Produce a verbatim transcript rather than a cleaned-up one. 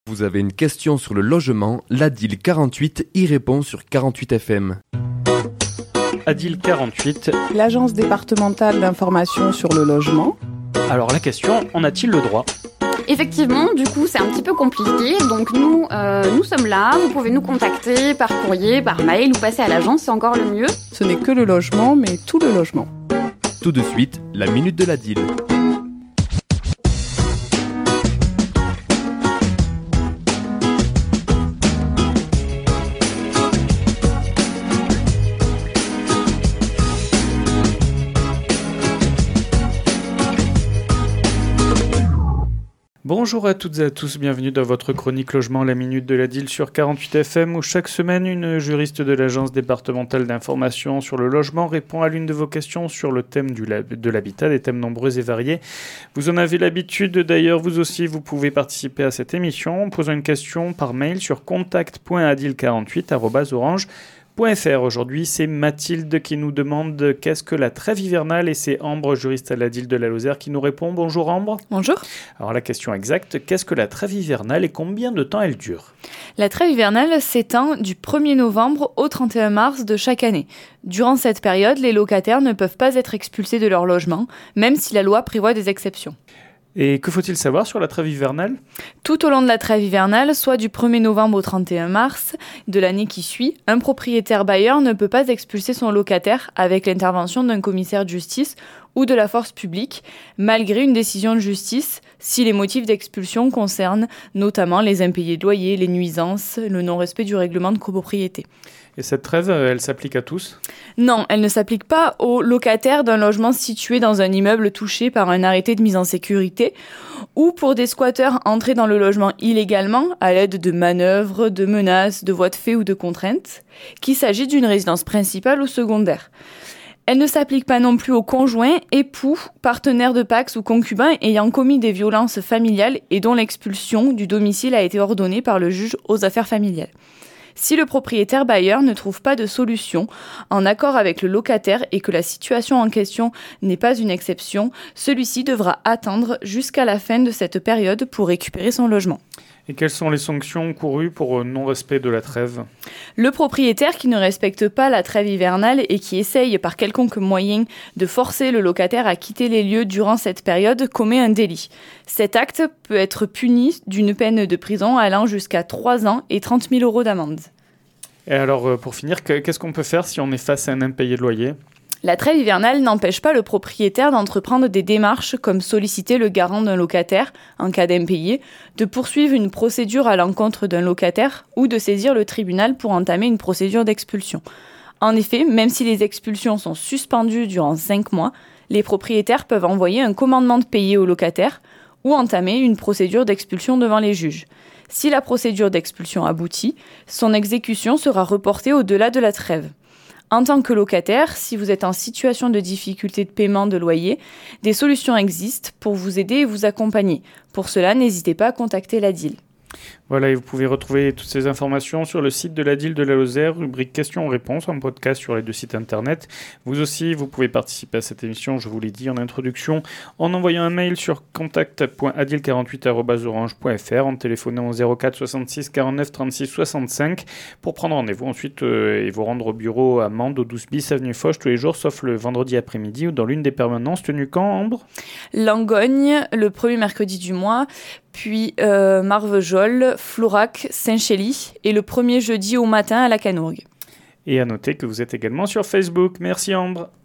Vous avez une question sur le logement, l'Adil quarante-huit y répond sur quarante-huit F M. Adil quarante-huit. L'agence départementale d'information sur le logement. Alors la question, en a-t-il le droit ? Effectivement, du coup, c'est un petit peu compliqué. Donc nous, euh, nous sommes là. Vous pouvez nous contacter par courrier, par mail ou passer à l'agence, c'est encore le mieux. Ce n'est que le logement, mais tout le logement. Tout de suite, la minute de l'Adil. Bonjour à toutes et à tous, bienvenue dans votre chronique logement, la minute de l'Adil sur quarante-huit F M, où chaque semaine, une juriste de l'agence départementale d'information sur le logement répond à l'une de vos questions sur le thème du lab- de l'habitat, des thèmes nombreux et variés. Vous en avez l'habitude, d'ailleurs, vous aussi, vous pouvez participer à cette émission en posant une question par mail sur contact point adil quarante-huit arobase orange point f r. Aujourd'hui, c'est Mathilde qui nous demande qu'est-ce que la trêve hivernale et c'est Ambre, juriste à l'Adil de la Lozère, qui nous répond. Bonjour Ambre. Bonjour. Alors la question exacte, qu'est-ce que la trêve hivernale et combien de temps elle dure ? La trêve hivernale s'étend du premier novembre au trente et un mars de chaque année. Durant cette période, les locataires ne peuvent pas être expulsés de leur logement, même si la loi prévoit des exceptions. Et que faut-il savoir sur la trêve hivernale ? Tout au long de la trêve hivernale, soit du premier novembre au trente et un mars de l'année qui suit, un propriétaire bailleur ne peut pas expulser son locataire avec l'intervention d'un commissaire de justice ou de la force publique, malgré une décision de justice, si les motifs d'expulsion concernent notamment les impayés de loyer, les nuisances, le non-respect du règlement de copropriété. Et cette trêve, elle s'applique à tous ? Non, elle ne s'applique pas aux locataires d'un logement situé dans un immeuble touché par un arrêté de mise en sécurité ou pour des squatteurs entrés dans le logement illégalement à l'aide de manœuvres, de menaces, de voies de fait ou de contraintes, qu'il s'agit d'une résidence principale ou secondaire. Elle ne s'applique pas non plus aux conjoints, époux, partenaires de Pacs ou concubins ayant commis des violences familiales et dont l'expulsion du domicile a été ordonnée par le juge aux affaires familiales. Si le propriétaire bailleur ne trouve pas de solution en accord avec le locataire et que la situation en question n'est pas une exception, celui-ci devra attendre jusqu'à la fin de cette période pour récupérer son logement. Et quelles sont les sanctions courues pour non-respect de la trêve ? Le propriétaire qui ne respecte pas la trêve hivernale et qui essaye par quelconque moyen de forcer le locataire à quitter les lieux durant cette période commet un délit. Cet acte peut être puni d'une peine de prison allant jusqu'à trois ans et trente mille euros d'amende. Et alors, pour finir, qu'est-ce qu'on peut faire si on est face à un impayé de loyer ? La trêve hivernale n'empêche pas le propriétaire d'entreprendre des démarches comme solliciter le garant d'un locataire en cas d'impayé, de poursuivre une procédure à l'encontre d'un locataire ou de saisir le tribunal pour entamer une procédure d'expulsion. En effet, même si les expulsions sont suspendues durant cinq mois, les propriétaires peuvent envoyer un commandement de payer au locataire ou entamer une procédure d'expulsion devant les juges. Si la procédure d'expulsion aboutit, son exécution sera reportée au-delà de la trêve. En tant que locataire, si vous êtes en situation de difficulté de paiement de loyer, des solutions existent pour vous aider et vous accompagner. Pour cela, n'hésitez pas à contacter l'Adil. Voilà, et vous pouvez retrouver toutes ces informations sur le site de l'Adil de la Lozère, rubrique questions-réponses, en podcast sur les deux sites internet. Vous aussi, vous pouvez participer à cette émission, je vous l'ai dit en introduction, en envoyant un mail sur contact point adil quarante-huit arobase orange point f r, en téléphonant au zéro quatre soixante-six quarante-neuf trente-six soixante-cinq pour prendre rendez-vous ensuite euh, et vous rendre au bureau à Mende, au douze bis, avenue Foch, tous les jours, sauf le vendredi après-midi ou dans l'une des permanences tenues quand, Ambre ? Langogne, le premier mercredi du mois, puis euh, Marvejols, Florac, Saint-Chély et le premier jeudi au matin à la Canourgue. Et à noter que vous êtes également sur Facebook. Merci Ambre.